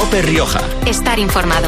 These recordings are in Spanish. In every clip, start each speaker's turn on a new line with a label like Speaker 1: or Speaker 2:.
Speaker 1: COPE Rioja.
Speaker 2: Estar informado.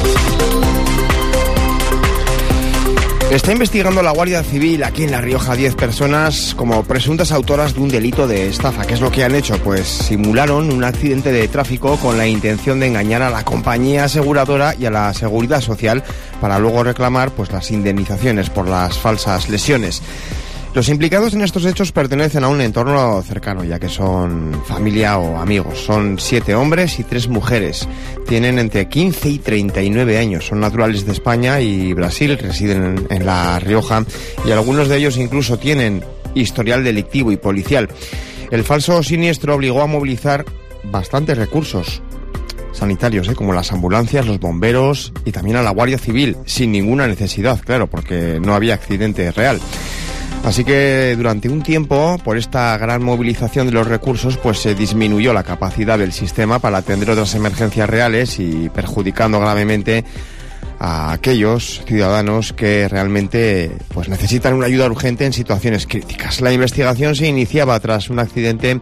Speaker 3: Está investigando la Guardia Civil aquí en La Rioja 10 personas como presuntas autoras de un delito de estafa. ¿Qué es lo que han hecho? Pues simularon un accidente de tráfico con la intención de engañar a la compañía aseguradora y a la Seguridad Social para luego reclamar pues las indemnizaciones por las falsas lesiones. Los implicados en estos hechos pertenecen a un entorno cercano, ya que son familia o amigos. Son 7 hombres y 3 mujeres. Tienen entre 15 y 39 años. Son naturales de España y Brasil, residen en La Rioja y algunos de ellos incluso tienen historial delictivo y policial. El falso siniestro obligó a movilizar bastantes recursos sanitarios, como las ambulancias, los bomberos y también a la Guardia Civil, sin ninguna necesidad, claro, porque no había accidente real. Así que durante un tiempo, por esta gran movilización de los recursos, pues se disminuyó la capacidad del sistema para atender otras emergencias reales y perjudicando gravemente a aquellos ciudadanos que realmente pues necesitan una ayuda urgente en situaciones críticas. La investigación se iniciaba tras un accidente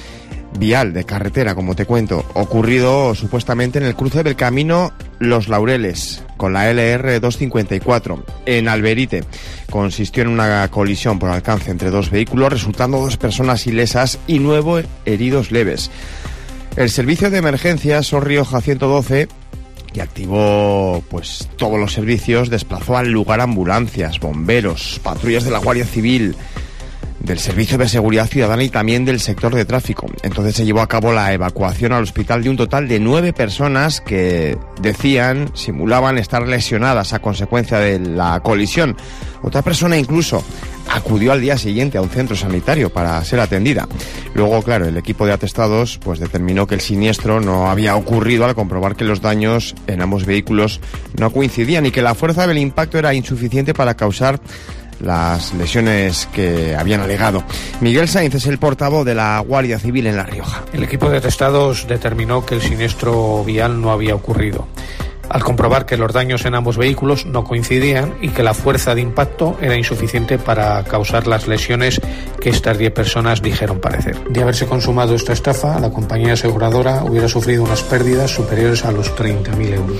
Speaker 3: vial de carretera, como te cuento, ocurrido supuestamente en el cruce del camino Los Laureles con la LR 254 en Alberite. Consistió en una colisión por alcance entre 2 vehículos, resultando 2 personas ilesas y 9 heridos leves. El servicio de emergencias Son Rioja 112, que activó pues todos los servicios, desplazó al lugar ambulancias, bomberos, patrullas de la Guardia Civil, del Servicio de Seguridad Ciudadana y también del sector de tráfico. Entonces se llevó a cabo la evacuación al hospital de un total de 9 personas que simulaban estar lesionadas a consecuencia de la colisión. Otra persona incluso acudió al día siguiente a un centro sanitario para ser atendida. Luego, claro, el equipo de atestados pues determinó que el siniestro no había ocurrido al comprobar que los daños en ambos vehículos no coincidían y que la fuerza del impacto era insuficiente para causar las lesiones que habían alegado. Miguel Sainz es el portavoz de la Guardia Civil en La Rioja.
Speaker 4: El equipo de atestados determinó que el siniestro vial no había ocurrido, al comprobar que los daños en ambos vehículos no coincidían y que la fuerza de impacto era insuficiente para causar las lesiones que estas 10 personas dijeron padecer. De haberse consumado esta estafa, la compañía aseguradora hubiera sufrido unas pérdidas superiores a los 30.000 euros.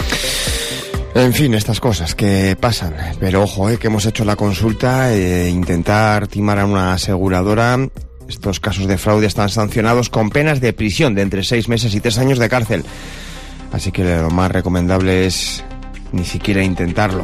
Speaker 3: En fin, estas cosas que pasan, pero ojo, que hemos hecho la consulta, intentar timar a una aseguradora. Estos casos de fraude están sancionados con penas de prisión de entre 6 meses y 3 años de cárcel. Así que lo más recomendable es ni siquiera intentarlo.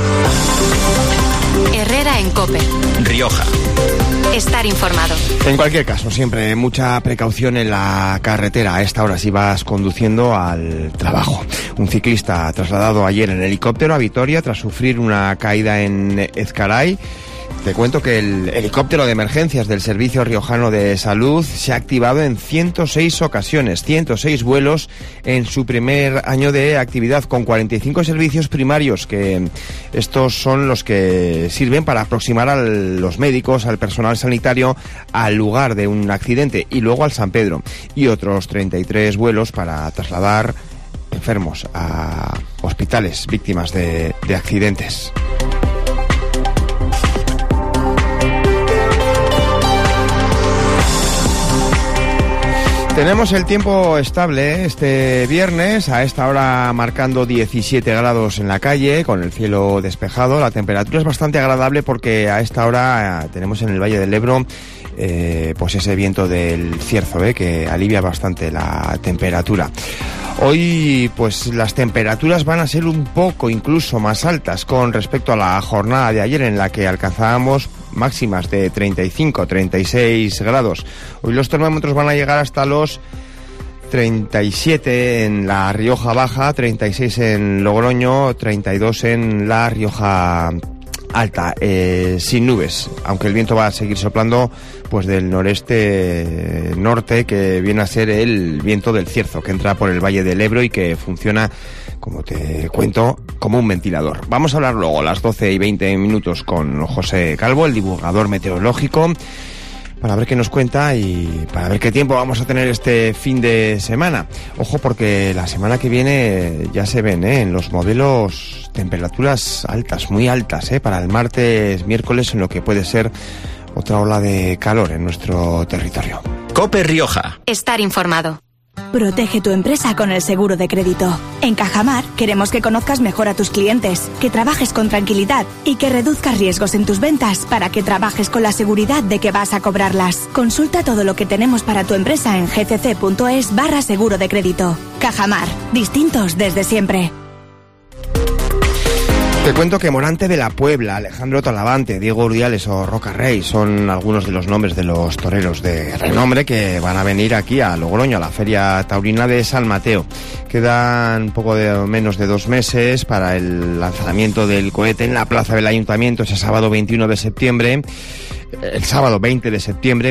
Speaker 2: Herrera en COPE
Speaker 1: Rioja.
Speaker 2: Estar informado.
Speaker 3: En cualquier caso, siempre mucha precaución en la carretera a esta hora si vas conduciendo al trabajo. Un ciclista trasladado ayer en helicóptero a Vitoria tras sufrir una caída en Ezcaray. Te cuento que el helicóptero de emergencias del Servicio Riojano de Salud se ha activado en 106 ocasiones, 106 vuelos en su primer año de actividad, con 45 servicios primarios, que estos son los que sirven para aproximar a los médicos, al personal sanitario, al lugar de un accidente y luego al San Pedro, y otros 33 vuelos para trasladar enfermos a hospitales víctimas de accidentes. Tenemos el tiempo estable este viernes, a esta hora marcando 17 grados en la calle, con el cielo despejado. La temperatura es bastante agradable porque a esta hora tenemos en el Valle del Ebro pues ese viento del cierzo, que alivia bastante la temperatura. Hoy pues las temperaturas van a ser un poco incluso más altas con respecto a la jornada de ayer, en la que alcanzábamos máximas de 35, 36 grados. Hoy los termómetros van a llegar hasta los 37 en la Rioja Baja, 36 en Logroño, 32 en la Rioja Alta, sin nubes, aunque el viento va a seguir soplando pues del noreste norte, que viene a ser el viento del cierzo, que entra por el Valle del Ebro y que funciona, como te cuento, como un ventilador. Vamos a hablar luego a las 12:20 con José Calvo, el divulgador meteorológico, para ver qué nos cuenta y para ver qué tiempo vamos a tener este fin de semana. Ojo, porque la semana que viene ya se ven en los modelos temperaturas altas, muy altas, para el martes, miércoles, en lo que puede ser otra ola de calor en nuestro territorio.
Speaker 1: COPE Rioja.
Speaker 2: Estar informado.
Speaker 1: Protege tu empresa con el seguro de crédito. En Cajamar queremos que conozcas mejor a tus clientes, que trabajes con tranquilidad y que reduzcas riesgos en tus ventas para que trabajes con la seguridad de que vas a cobrarlas. Consulta todo lo que tenemos para tu empresa en gcc.es/seguro de crédito. Cajamar, distintos desde siempre.
Speaker 3: Te cuento que Morante de la Puebla, Alejandro Talavante, Diego Urdiales o Roca Rey son algunos de los nombres de los toreros de renombre que van a venir aquí a Logroño, a la Feria Taurina de San Mateo. Quedan poco menos de 2 meses para el lanzamiento del cohete en la plaza del Ayuntamiento ese sábado 21 de septiembre. El sábado 20 de septiembre,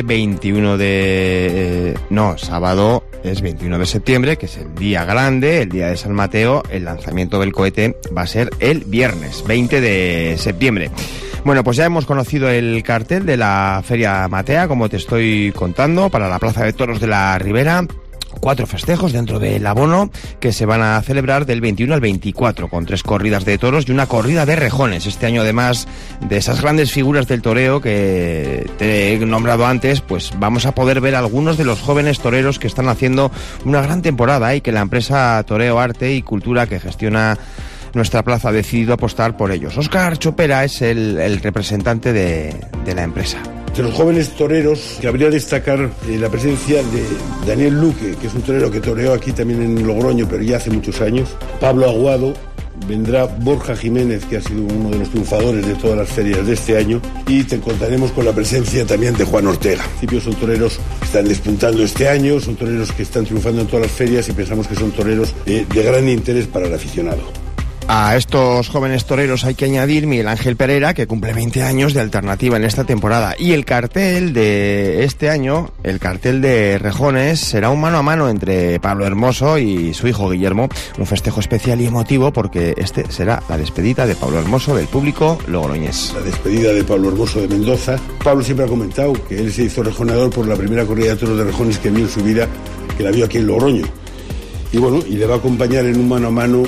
Speaker 3: sábado es 21 de septiembre, que es el día grande, el día de San Mateo. El lanzamiento del cohete va a ser el viernes 20 de septiembre. Bueno, pues ya hemos conocido el cartel de la Feria Matea, como te estoy contando, para la Plaza de Toros de la Ribera. 4 festejos dentro del abono que se van a celebrar del 21 al 24 con 3 corridas de toros y una corrida de rejones. Este año, además de esas grandes figuras del toreo que te he nombrado antes, pues vamos a poder ver a algunos de los jóvenes toreros que están haciendo una gran temporada y que la empresa Toreo Arte y Cultura que gestiona nuestra plaza ha decidido apostar por ellos. Óscar Chopera es el representante de la empresa.
Speaker 5: De los jóvenes toreros, cabría destacar la presencia de Daniel Luque, que es un torero que toreó aquí también en Logroño, pero ya hace muchos años. Pablo Aguado, vendrá Borja Jiménez, que ha sido uno de los triunfadores de todas las ferias de este año, y te contaremos con la presencia también de Juan Ortega. En principio son toreros que están despuntando este año, son toreros que están triunfando en todas las ferias y pensamos que son toreros de gran interés para el aficionado.
Speaker 3: A estos jóvenes toreros hay que añadir Miguel Ángel Pereira, que cumple 20 años de alternativa en esta temporada. Y el cartel de este año, el cartel de rejones, será un mano a mano entre Pablo Hermoso y su hijo Guillermo. Un festejo especial y emotivo porque este será la despedida de Pablo Hermoso del público logroñés.
Speaker 5: La despedida de Pablo Hermoso de Mendoza. Pablo siempre ha comentado que él se hizo rejoneador por la primera corrida de toros de rejones que vio en su vida, que la vio aquí en Logroño. Y bueno, y le va a acompañar en un mano a mano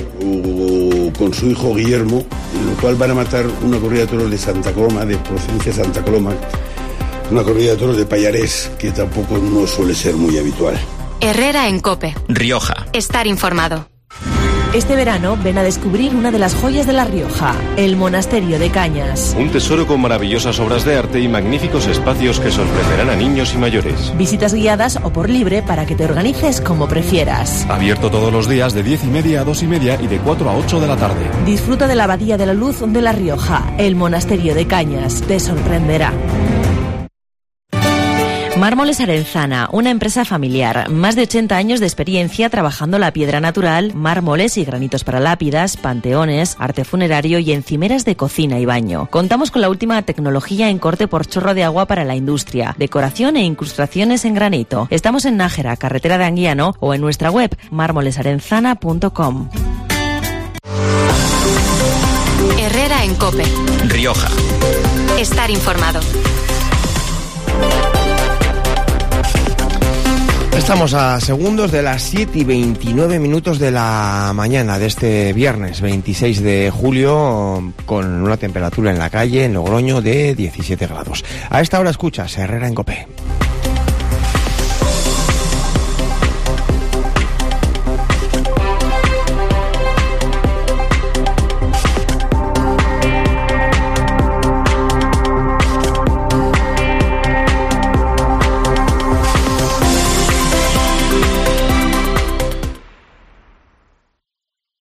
Speaker 5: con su hijo Guillermo, en lo cual van a matar una corrida de toros de Santa Coloma, de procedencia Santa Coloma, una corrida de toros de Payarés, que tampoco no suele ser muy habitual.
Speaker 2: Herrera en COPE.
Speaker 6: Rioja.
Speaker 2: Estar informado.
Speaker 7: Este verano ven a descubrir una de las joyas de La Rioja, el Monasterio de Cañas.
Speaker 8: Un tesoro con maravillosas obras de arte y magníficos espacios que sorprenderán a niños y mayores.
Speaker 7: Visitas guiadas o por libre para que te organices como prefieras.
Speaker 8: Abierto todos los días de 10:30 a 2:30 y de 4 a 8 de la tarde.
Speaker 7: Disfruta de la Abadía de la Luz de La Rioja, el Monasterio de Cañas. Te sorprenderá. Mármoles Arenzana, una empresa familiar, más de 80 años de experiencia trabajando la piedra natural, mármoles y granitos para lápidas, panteones, arte funerario y encimeras de cocina y baño. Contamos con la última tecnología en corte por chorro de agua para la industria, decoración e incrustaciones en granito. Estamos en Nájera, carretera de Anguiano, o en nuestra web mármolesarenzana.com.
Speaker 2: Herrera en COPE.
Speaker 6: Rioja.
Speaker 2: Estar informado.
Speaker 3: Estamos a segundos de las 7:29 de la mañana de este viernes 26 de julio, con una temperatura en la calle, en Logroño, de 17 grados. A esta hora escuchas Herrera en COPE.